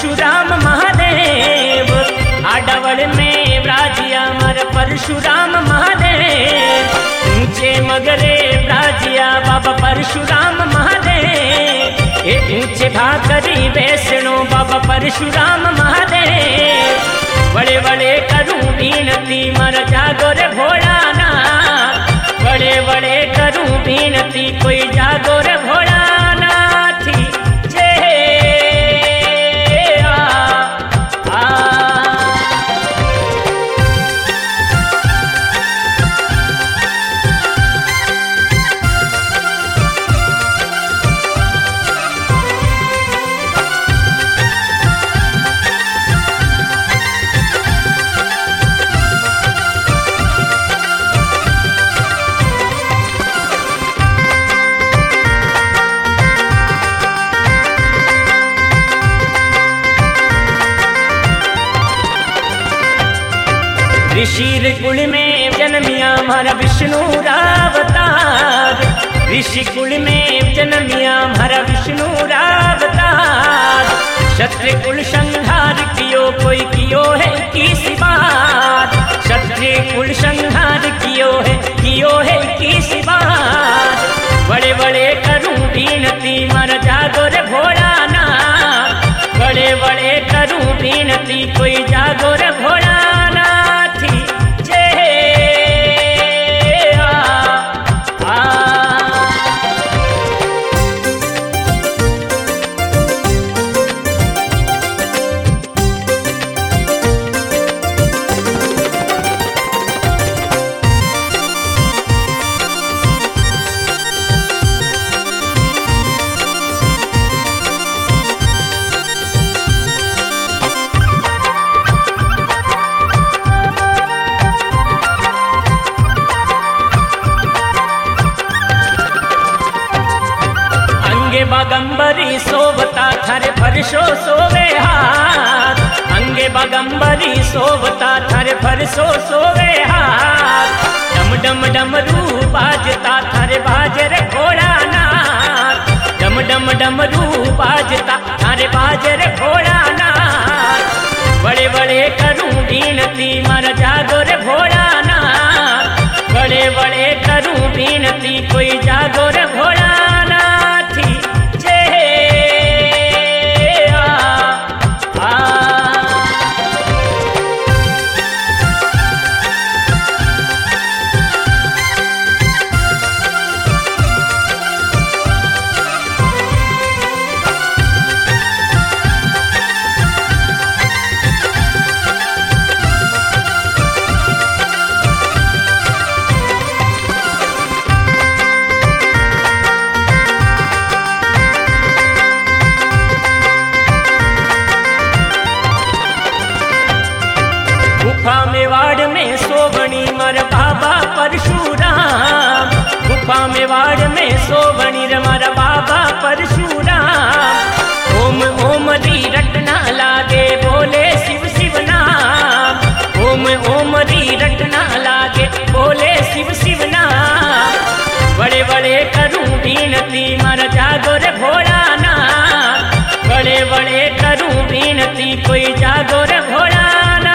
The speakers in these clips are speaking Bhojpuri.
परशुराम महादेव, आडवल में ब्राजिया मारा परशुराम महादेव, ऊंचे मगरे ब्राजिया बाबा परशुराम महादेव, ए ऊंचे भाकरी वैष्णो बाबा परशुराम महादेव, बड़े बड़े करूं बीनती मर जागो रे भोलानाथ, बड़े बड़े करूं बीनती कोई जागो रे भोलानाथ, जय ऋषि कुल में जन्मिया हमारा विष्णु रावतार, ऋषि कुल में जन्मिया हमारा विष्णु रावतार, क्षत्रिय कुल संहार कियो कोई कियो है किसी बात, क्षत्रिय कुल संहार कियो है किसी बात, बड़े बड़े करूं बीनती मर जागो रे भोलानाथ, बड़े बड़े करूं बीनती कोई जागो रे भोलानाथ, बागंबरी सोवता थारे फरशो सोवे हाथ, अंगे बागंबरी सोवता थारे फरशो सोवे हाथ, डम डम डमरू बाजता थारे बाजर भोलानाथ, डम डम डमरू बाजता थारे बाजर भोलानाथ, बड़े बड़े करूं बीनती मर जागो रे भोलानाथ, बड़े बड़े करूं बीनती कोई जागो रे भोलानाथ, गुफा मेवाड़ में सोवणी मर बाबा परशुराम, गुफा मेवाड़ में सोवणी मर बाबा परशुराम, ओम ओम री रटना लागे बोले शिव शिव नाम, ओम ओम री रटना लागे बोले शिव शिव नाम, बड़े बड़े करूं बीनती मर जागो रे भोलानाथ, बड़े बड़े करूं बीनती कोई जागो रे भोलानाथ,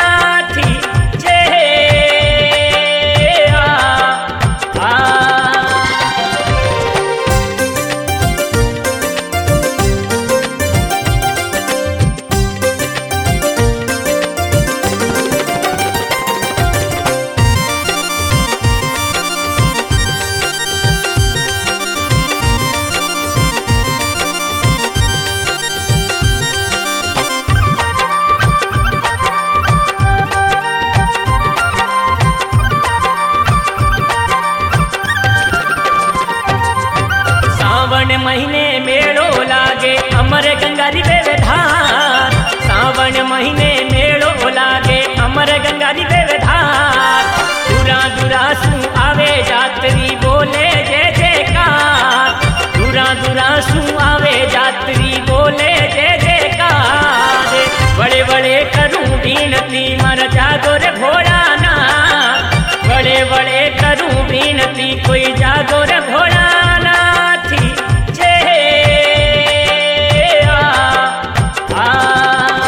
महीने मेड़ो लागे अमर गंगारी बेवधार, सावन महीने मेड़ो लागे अमर गंगारी बेवधार, दूरा दूरा सू आवे जात्री बोले जय जयकार, दूरा दूरा सू आवे जात्री बोले जय जयकार, बड़े बड़े करूं बीनती मर जागो रे भोलानाथ, बड़े बड़े करूं बीनती कोई जागो रे भोलानाथ, जय आ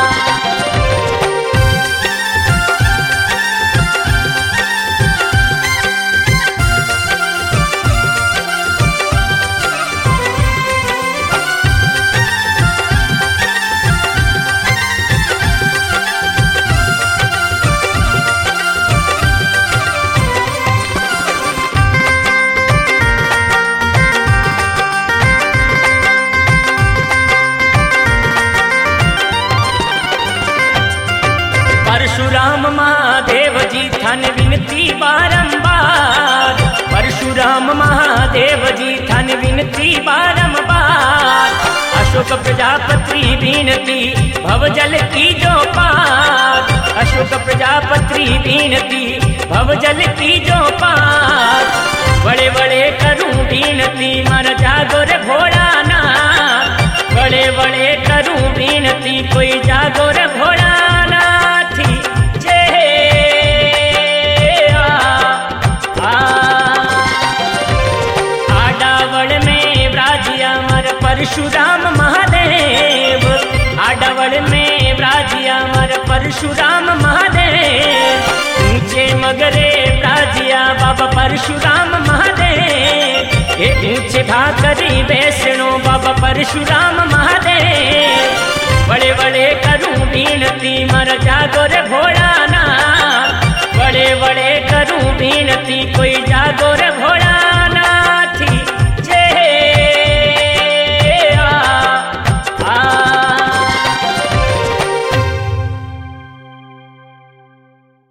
बारंबार। अशोक प्रजापति बीनती भवजल की जो पार। अशोक प्रजापति बीनती भवजल की जो पार। बड़े बड़े करूं बीनती मर जागो रे भोलानाथ। बड़े बड़े करूं बीनती कोई जागो रे भोलानाथ। आडावड़ में व्राजिया मर परशुराम महादेव। आडावड़ में व्राजिया मर परशुराम महादेव। ऊंचे मगरे व्राजिया बाबा परशुराम महादेव। ऊंचे भाकरी वैष्णो बाबा परशुराम महादेव। बड़े बड़े करूं बीनती मर जागो रे भोलानाथ। बड़े बड़े करूं बीनती कोई जागो रे